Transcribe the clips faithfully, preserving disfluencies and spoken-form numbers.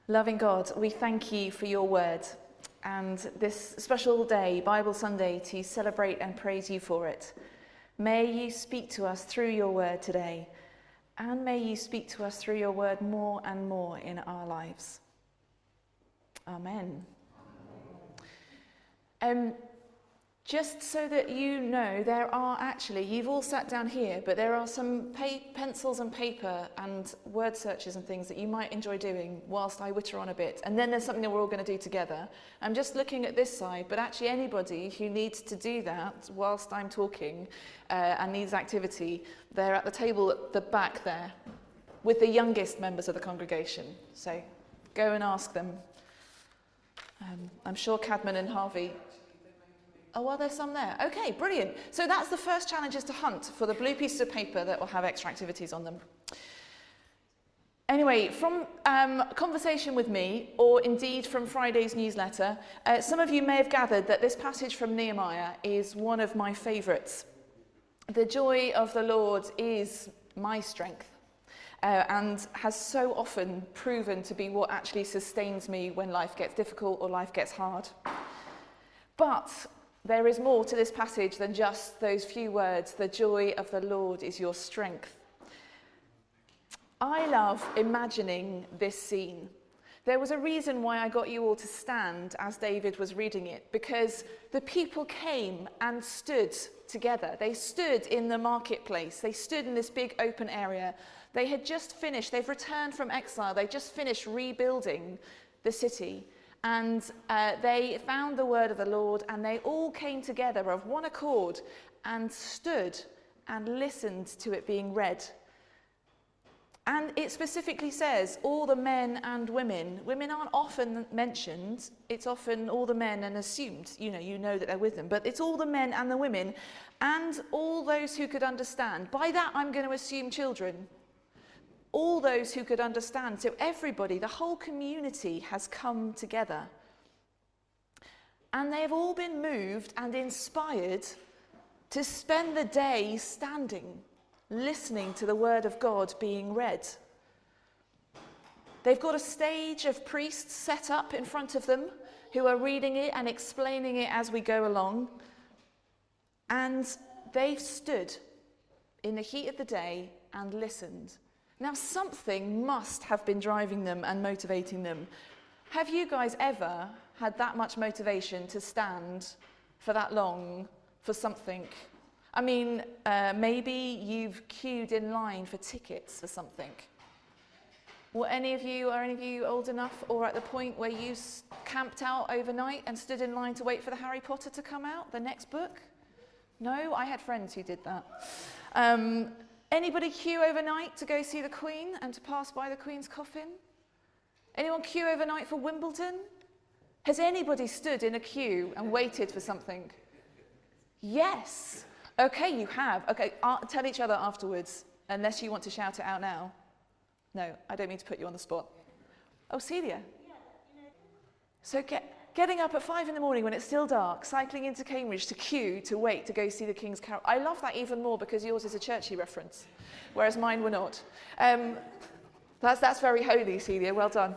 Loving God, we thank you for your word and this special day, Bible Sunday, to celebrate and praise you for it. May you speak to us through your word today, and may you speak to us through your word more and more in our lives. Amen. Um, just so that you know, there are actually, you've all sat down here, but there are some pa- pencils and paper and word searches and things that you might enjoy doing whilst I witter on a bit. And then there's something that we're all going to do together. I'm just looking at this side, but actually anybody who needs to do that whilst I'm talking uh, and needs activity, they're at the table at the back there with the youngest members of the congregation. So go and ask them. Um, I'm sure Cadman and Harvey... Oh, well, there's some there. Okay, brilliant. So that's the first challenge, is to hunt for the blue pieces of paper that will have extra activities on them. Anyway, from um, conversation with me, or indeed from Friday's newsletter, uh, some of you may have gathered that this passage from Nehemiah is one of my favourites. The joy of the Lord is my strength, uh, and has so often proven to be what actually sustains me when life gets difficult or life gets hard. But there is more to this passage than just those few words. The joy of the Lord is your strength. I love imagining this scene. There was a reason why I got you all to stand as David was reading it, because the people came and stood together. They stood in the marketplace. They stood in this big open area. They had just finished, they've returned from exile. They just finished rebuilding the city. And uh, they found the word of the Lord, and they all came together of one accord and stood and listened to it being read. And it specifically says all the men and women. Women aren't often mentioned. It's often all the men and assumed, you know, you know that they're with them. But it's all the men and the women and all those who could understand. By that, I'm going to assume children. All those who could understand. So everybody, the whole community has come together. And they've all been moved and inspired to spend the day standing, listening to the word of God being read. They've got a stage of priests set up in front of them who are reading it and explaining it as we go along. And they've stood in the heat of the day and listened. Now, something must have been driving them and motivating them. Have you guys ever had that much motivation to stand for that long for something? I mean, uh, maybe you've queued in line for tickets for something. Were any of you, are any of you old enough or at the point where you camped out overnight and stood in line to wait for the Harry Potter to come out, the next book? No, I had friends who did that. Um, Anybody queue overnight to go see the Queen and to pass by the Queen's coffin? Anyone queue overnight for Wimbledon? Has anybody stood in a queue and waited for something? Yes. Okay, you have. Okay, uh, tell each other afterwards, unless you want to shout it out now. No, I don't mean to put you on the spot. Oh, Celia. So get... Getting up at five in the morning when it's still dark, cycling into Cambridge to queue to wait to go see the King's Carol. I love that even more because yours is a churchy reference, whereas mine were not. Um, that's, that's very holy, Celia. Well done.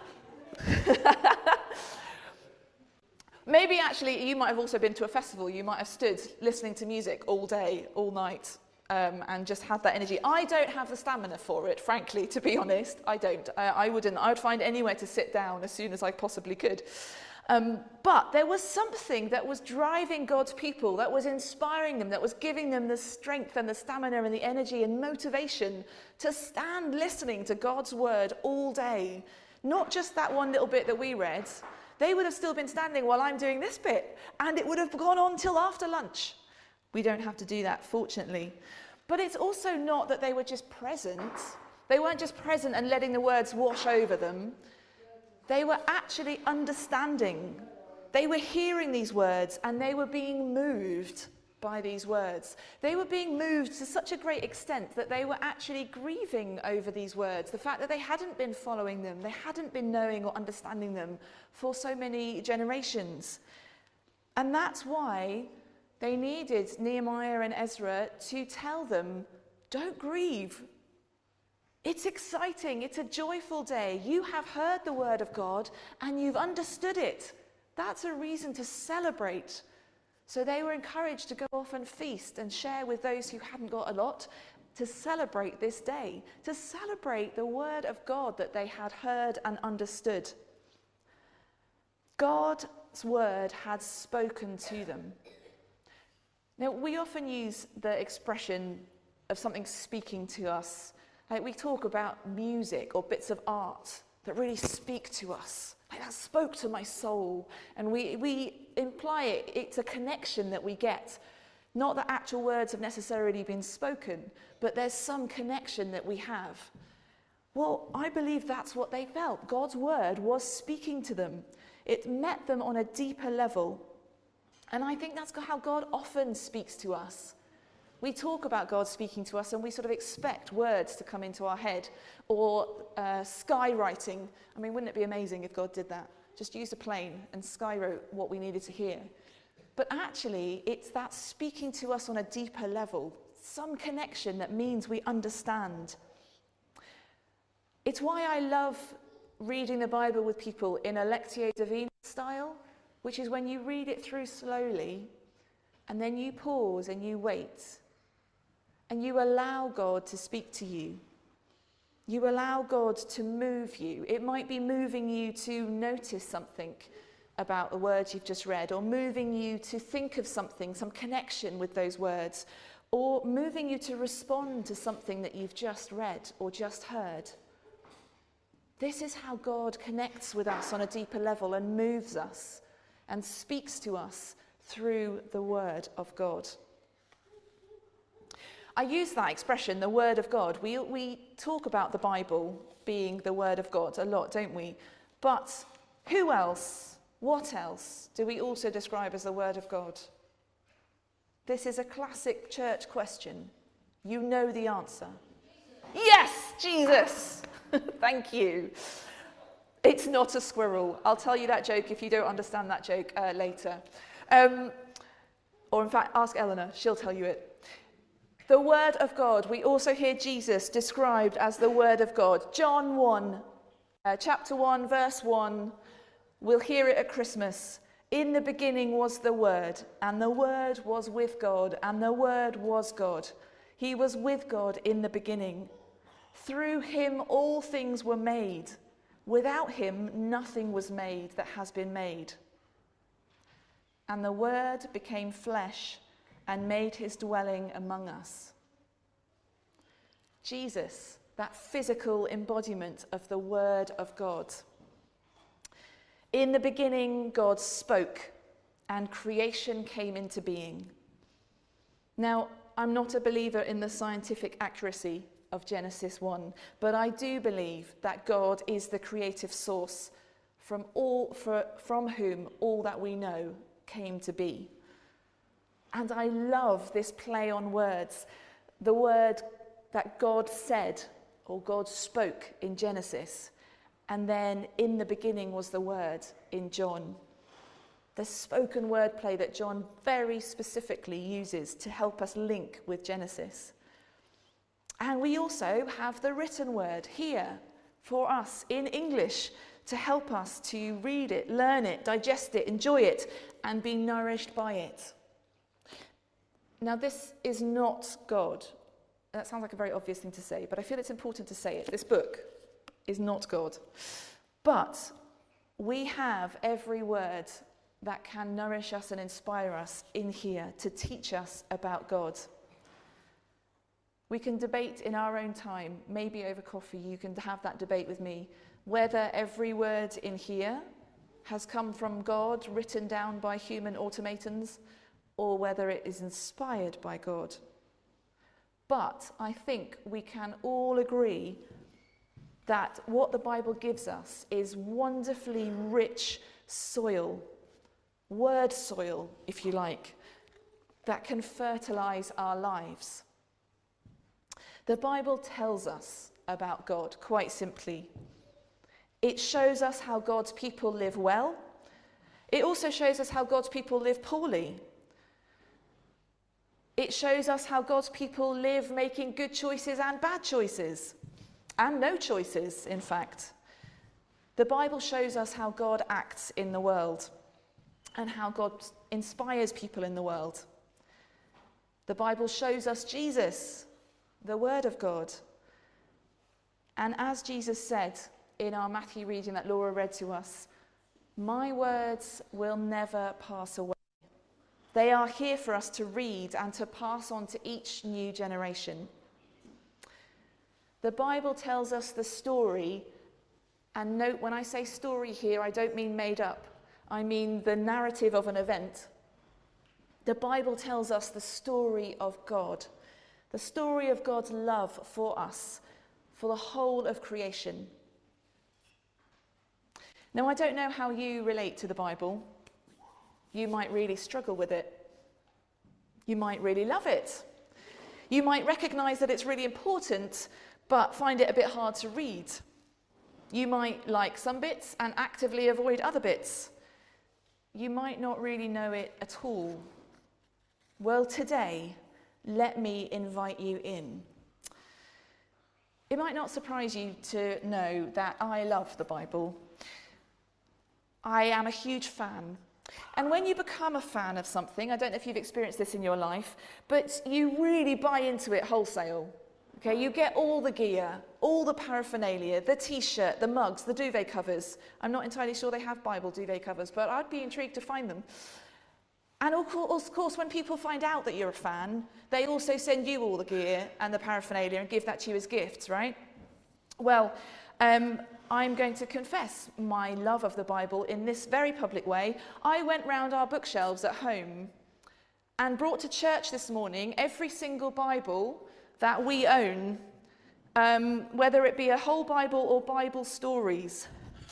Maybe actually you might have also been to a festival. You might have stood listening to music all day, all night, um, and just had that energy. I don't have the stamina for it, frankly, to be honest. I don't. I, I wouldn't. I would find anywhere to sit down as soon as I possibly could. Um, but there was something that was driving God's people, that was inspiring them, that was giving them the strength and the stamina and the energy and motivation to stand listening to God's word all day. Not just that one little bit that we read. They would have still been standing while I'm doing this bit, and it would have gone on till after lunch. We don't have to do that, fortunately. But it's also not that they were just present. They weren't just present and letting the words wash over them. They were actually understanding. They were hearing these words and they were being moved by these words. They were being moved to such a great extent that they were actually grieving over these words. The fact that they hadn't been following them, they hadn't been knowing or understanding them for so many generations. And that's why they needed Nehemiah and Ezra to tell them, don't grieve. It's exciting. It's a joyful day. You have heard the word of God and you've understood it. That's a reason to celebrate. So they were encouraged to go off and feast and share with those who hadn't got a lot, to celebrate this day, to celebrate the word of God that they had heard and understood. God's word had spoken to them. Now, we often use the expression of something speaking to us. Like we talk about music or bits of art that really speak to us. Like that spoke to my soul. And we, we imply it, it's a connection that we get. Not that actual words have necessarily been spoken, but there's some connection that we have. Well, I believe that's what they felt. God's word was speaking to them. It met them on a deeper level. And I think that's how God often speaks to us. We talk about God speaking to us and we sort of expect words to come into our head, or uh, skywriting. I mean, wouldn't it be amazing if God did that? Just use a plane and skywrote what we needed to hear. But actually, it's that speaking to us on a deeper level, some connection that means we understand. It's why I love reading the Bible with people in a Lectio Divina style, which is when you read it through slowly and then you pause and you wait. And you allow God to speak to you. You allow God to move you. It might be moving you to notice something about the words you've just read, or moving you to think of something, some connection with those words, or moving you to respond to something that you've just read or just heard. This is how God connects with us on a deeper level and moves us and speaks to us through the word of God. I use that expression, the word of God. We, we talk about the Bible being the word of God a lot, don't we? But who else, what else do we also describe as the word of God? This is a classic church question. You know the answer. Yes, Jesus! Thank you. It's not a squirrel. I'll tell you that joke if you don't understand that joke uh, later. Um, or in fact, ask Eleanor. She'll tell you it. The word of God. We also hear Jesus described as the word of God. John one, uh, chapter one, verse one. We'll hear it at Christmas. In the beginning was the word, and the word was with God, and the word was God. He was with God in the beginning. Through him all things were made. Without him nothing was made that has been made. And the word became flesh and made his dwelling among us. Jesus, that physical embodiment of the word of God. In the beginning, God spoke, and creation came into being. Now, I'm not a believer in the scientific accuracy of Genesis one, but I do believe that God is the creative source from all for, from whom all that we know came to be. And I love this play on words. The word that God said, or God spoke in Genesis, and then in the beginning was the word in John. The spoken word play that John very specifically uses to help us link with Genesis. And we also have the written word here for us in English to help us to read it, learn it, digest it, enjoy it, and be nourished by it. Now, this is not God. That sounds like a very obvious thing to say, but I feel it's important to say it. This book is not God. But we have every word that can nourish us and inspire us in here to teach us about God. We can debate in our own time, maybe over coffee, you can have that debate with me, whether every word in here has come from God, written down by human automatons, or whether it is inspired by God. But I think we can all agree that what the Bible gives us is wonderfully rich soil, word soil, if you like, that can fertilize our lives. The Bible tells us about God quite simply. It shows us how God's people live well. It also shows us how God's people live poorly. It shows us how God's people live making good choices and bad choices. and no choices, in fact. The Bible shows us how God acts in the world and how God inspires people in the world. The Bible shows us Jesus, the Word of God. And as Jesus said in our Matthew reading that Laura read to us, my words will never pass away. They are here for us to read and to pass on to each new generation. The Bible tells us the story, and note when I say story here, I don't mean made up. I mean the narrative of an event. The Bible tells us the story of God, the story of God's love for us, for the whole of creation. Now, I don't know how you relate to the Bible. You might really struggle with it. You might really love it. You might recognize that it's really important, but find it a bit hard to read. You might like some bits and actively avoid other bits. You might not really know it at all. Well, today, let me invite you in. It might not surprise you to know that I love the Bible. I am a huge fan. And when you become a fan of something, I don't know if you've experienced this in your life, but you really buy into it wholesale. Okay, you get all the gear, all the paraphernalia, the t-shirt, the mugs, the duvet covers. I'm not entirely sure they have Bible duvet covers, but I'd be intrigued to find them. And of course, when people find out that you're a fan, they also send you all the gear and the paraphernalia and give that to you as gifts, right? Well, um, I'm going to confess my love of the Bible in this very public way. I went round our bookshelves at home and brought to church this morning every single Bible that we own, um, whether it be a whole Bible or Bible stories.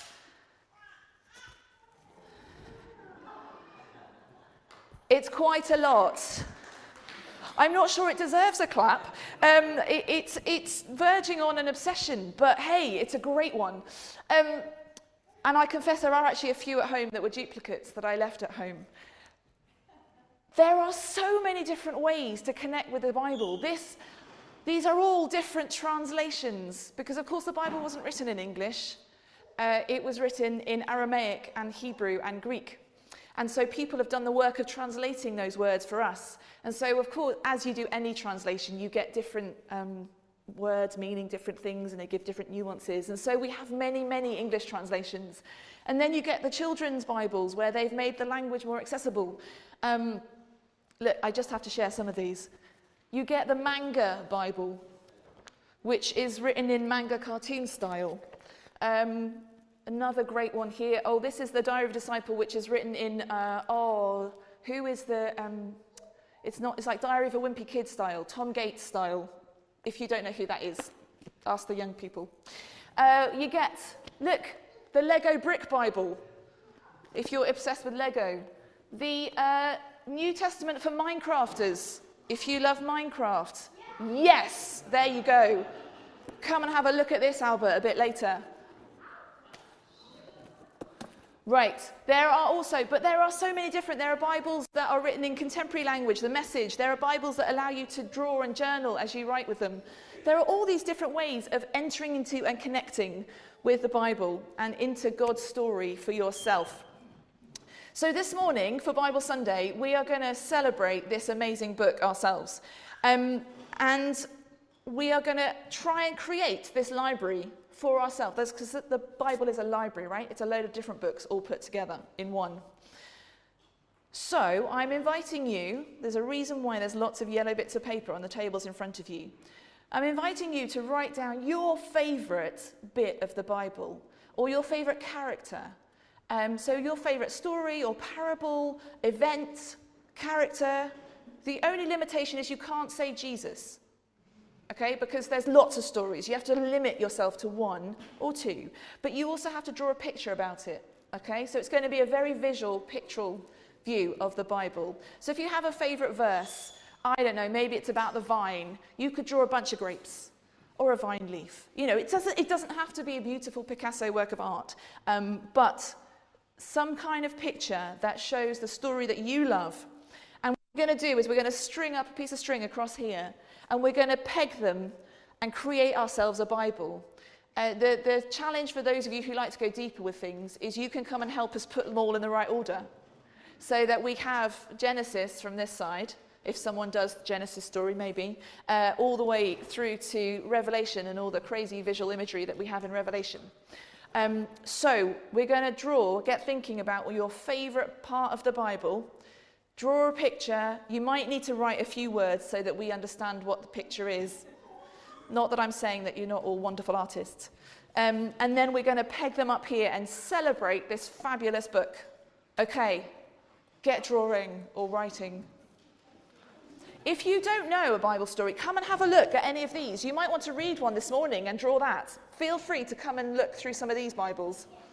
It's quite a lot. I'm not sure it deserves a clap. Um, it, it's, it's verging on an obsession, but hey, it's a great one. Um, and I confess there are actually a few at home that were duplicates that I left at home. There are so many different ways to connect with the Bible. This, these are all different translations, because of course the Bible wasn't written in English. Uh, it was written in Aramaic and Hebrew and Greek. And so people have done the work of translating those words for us. And so, of course, as you do any translation, you get different um, words meaning different things, and they give different nuances. And so we have many, many English translations. And then you get the children's Bibles, where they've made the language more accessible. Um, look, I just have to share some of these. You get the manga Bible, which is written in manga cartoon style. Um, Another great one here. Oh, this is the Diary of a Disciple, which is written in, uh, oh, who is the, um, it's not, it's like Diary of a Wimpy Kid style, Tom Gates style. If you don't know who that is, ask the young people. Uh, you get, look, the Lego Brick Bible, if you're obsessed with Lego. The uh, New Testament for Minecrafters, if you love Minecraft. Yes, there you go. Come and have a look at this, Albert, a bit later. Right, there are also, but there are so many different, there are Bibles that are written in contemporary language, the Message. There are Bibles that allow you to draw and journal as you write with them. There are all these different ways of entering into and connecting with the Bible and into God's story for yourself. So this morning, for Bible Sunday, we are going to celebrate this amazing book ourselves. Um, and we are going to try and create this library for ourselves, because the Bible is a library, right? It's a load of different books all put together in one. So I'm inviting you, there's a reason why there's lots of yellow bits of paper on the tables in front of you. I'm inviting you to write down your favourite bit of the Bible, or your favourite character. Um, so your favourite story or parable, event, character. The only limitation is you can't say Jesus. Okay, because there's lots of stories. You have to limit yourself to one or two. But you also have to draw a picture about it. Okay, so it's going to be a very visual, pictorial view of the Bible. So if you have a favourite verse, I don't know, maybe it's about the vine. You could draw a bunch of grapes or a vine leaf. You know, it doesn't, it doesn't have to be a beautiful Picasso work of art, um, but some kind of picture that shows the story that you love. And what we're going to do is we're going to string up a piece of string across here, and we're going to peg them and create ourselves a Bible. Uh, the, the challenge for those of you who like to go deeper with things is you can come and help us put them all in the right order. So that we have Genesis from this side, if someone does the Genesis story maybe, uh, all the way through to Revelation and all the crazy visual imagery that we have in Revelation. Um, so we're going to draw, get thinking about your favourite part of the Bible, draw a picture. You might need to write a few words so that we understand what the picture is. Not that I'm saying that you're not all wonderful artists. Um, and then we're going to peg them up here and celebrate this fabulous book. Okay, get drawing or writing. If you don't know a Bible story, come and have a look at any of these. You might want to read one this morning and draw that. Feel free to come and look through some of these Bibles.